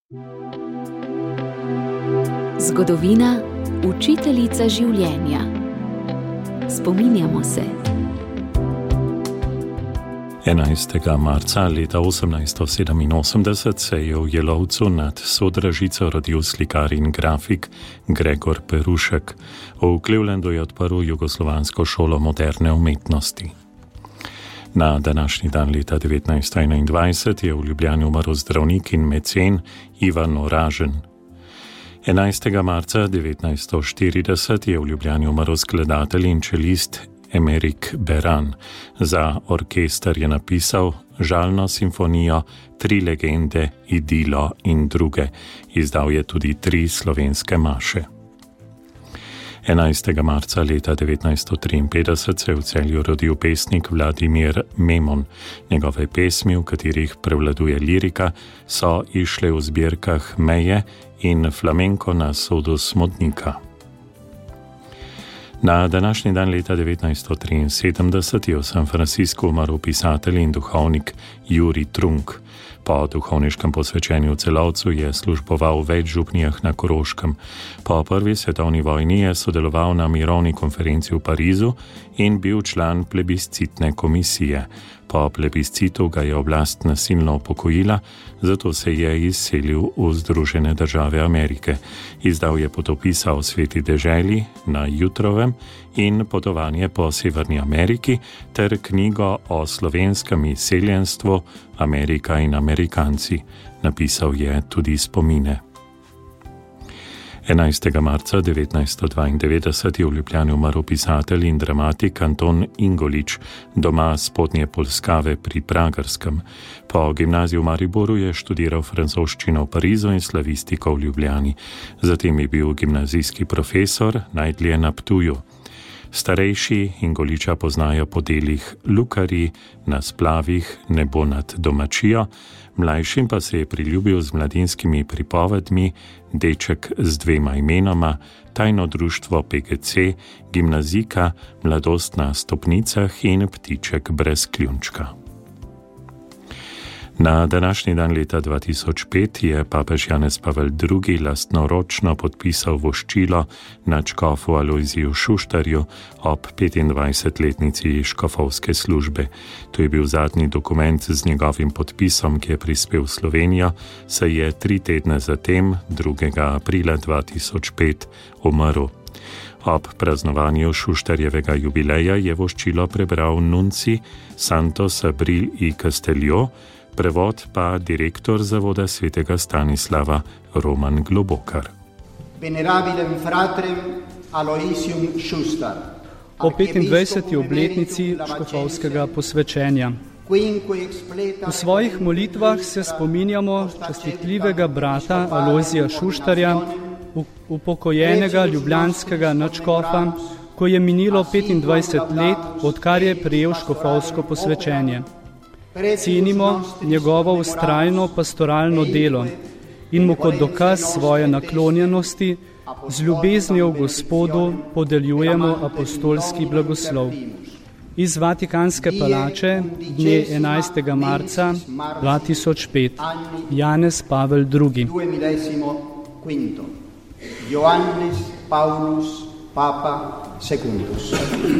Zgodovina, učiteljica življenja. Spominjamo se. 11. marca leta 1887 se je v Jelovcu nad Sodražico rodil slikar in grafik Gregor Perušek. V Clevelandu je odprl jugoslovansko šolo moderne umetnosti. Na današnji dan leta 1921 je v Ljubljani umrl zdravnik in mecen Ivan Oražen. 11. marca 1940 je v Ljubljani umrl skladatelj in čelist Emerik Beran. Za orkester je napisal žalno simfonijo, 3 legende, idilo in druge. Izdal je tudi 3 slovenske maše. 11. marca leta 1953 se je v Celju rodil pesnik Vladimir Memon. Njegove pesmi, v katerih prevladuje lirika, so išle v zbirkah Meje in Flamenko na sodu Smodnika. Na današnji dan leta 1973 je v San Franciscu umrl pisatelj in duhovnik Jurij Trunk. Po duhovniškem posvečenju v Celovcu je služboval v več župnijah na Koroškem. Po prvi svetovni vojni je sodeloval na mirovni konferenci v Parizu in bil član plebiscitne komisije. Po plebiscitu ga je oblast nasilno upokojila, zato se je izselil v Združene države Amerike. Izdal je potopisa o sveti deželi na Jutrovem in potovanje po Severni Ameriki ter knjigo o slovenskem izseljenstvu Amerika in Amerikanci. Napisal je tudi spomine. 11. marca 1992 je v Ljubljani umrl pisatelj in dramatik Anton Ingolič, doma Spodnje Polskave pri Pragerskem. Po gimnaziji v Mariboru je študiral francoščino v Parizu in slavistiko v Ljubljani. Zatem je bil gimnazijski profesor, najdlje na Ptuju. Starejši Ingoliča poznajo po delih Lukari, Na splavih, Nebo nad domačijo, mlajšim pa se je priljubil z mladinskimi pripovedmi Deček z 2 imenoma, Tajno društvo PGC, Gimnazika, Mladost na stopnicah in Ptiček brez kljunčka. Na današnji dan leta 2005 je papež Janez Pavel II. Lastnoročno podpisal voščilo nadškofu Alojziju Šuštarju ob 25-letnici škofovske službe. To je bil zadnji dokument z njegovim podpisom, ki je prispel v Slovenijo, saj je 3 tedne zatem, 2. aprila 2005, umrl. Ob praznovanju Šuštarjevega jubileja je voščilo prebral nunci Santos Abril i Castelio, prevod pa direktor Zavoda svetega Stanislava Roman Globokar. Venerabilem fratrem Aloysium Šustar. O 25. obletnici škofovskega posvečenja. V svojih molitvah se spominjamo častitljivega brata Alojzija Šuštarja, upokojenega ljubljanskega nadškofa, ko je minilo 25 let, odkar je prejel škofovsko posvečenje. Cenimo njegovo vztrajno pastoralno delo in mu kot dokaz svoje naklonjenosti z ljubeznijo v Gospodu podeljujemo apostolski blagoslov. Iz Vatikanske palače dne 11. marca 2005. Janez Pavel II. Ioannis Paulus Papa Secundus.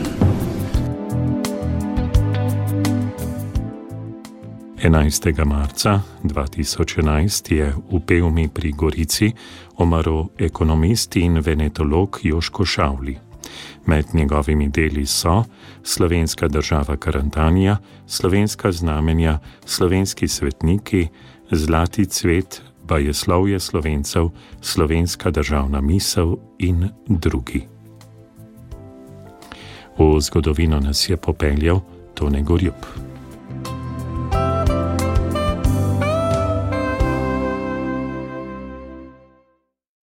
Marca 2011 je v Pevmi pri Gorici umrl ekonomist in venetolog Joško Šavli. Med njegovimi deli so Slovenska država Karantanija, Slovenska znamenja, Slovenski svetniki, Zlati cvet, Bajeslovje Slovencev, Slovenska državna misel in drugi. V zgodovino nas je popeljal Tone Gorjup.